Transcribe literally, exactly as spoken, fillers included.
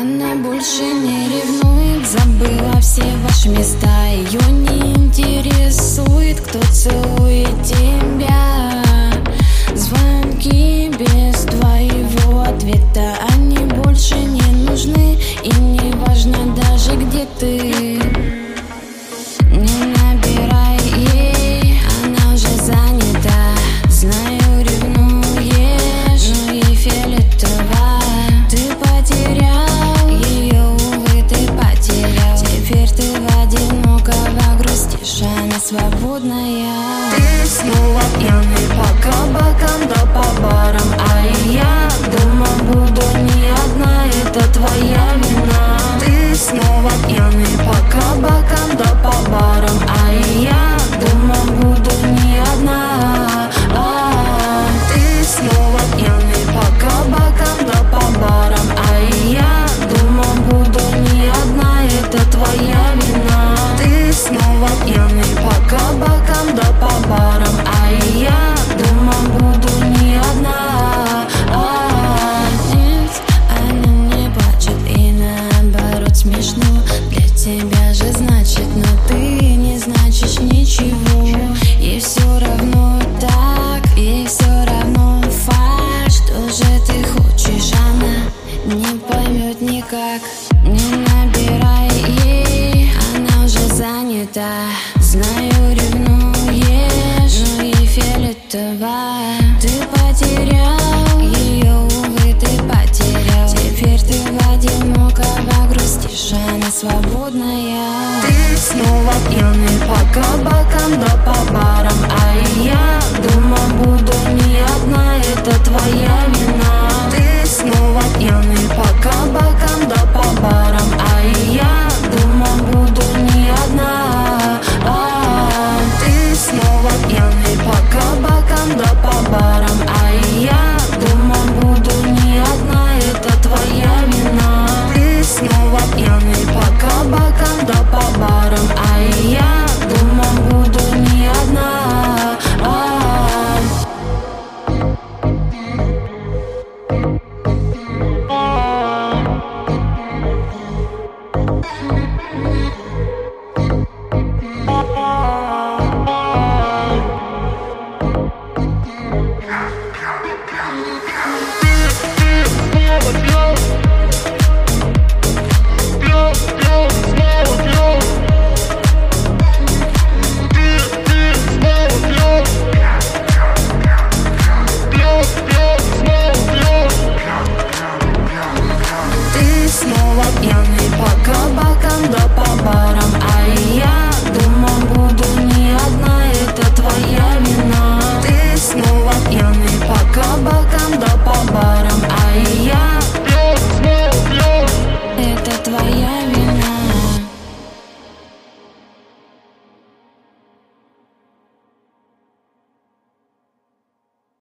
Она больше не ревнует, забыла все ваши места. Ее не интересует, кто целует тебя. Звонки без твоего ответа, они больше не нужны, и не важно даже где ты. Не набирай ей, она уже занята. Знаю, ревнуешь, но ей фиолетово. Ты потерял ее, увы, ты потерял. Теперь ты в одинокого грустишь, она свободная. Ты снова пьяный по кабакам да по барам, а я дома буду не одна, это твоя вина. Ты снова пьяный по кабакам да по барам, а я дома буду не одна. А, ты снова пьяный по кабакам да по барам, а я дома буду не одна, это твоя вина. Ты снова пьяный по кабакам да по барам, а я дома буду не одна. А, нет, она не плачет, и наоборот смешно. Для тебя же значит, но ты не значишь ничего. Ей все равно так, ей все равно факт. Что же ты хочешь, она не поймет никак. Не набирай ей, она уже занята. Знаю, ревнуешь, но ей фиолетово. Ты потерял ее, увы, ты потерял. Теперь ты в одинокого грустишь, она свободная. ты снова пьяный по кабакам да по барам, а я дома буду не одна, это твоя вина.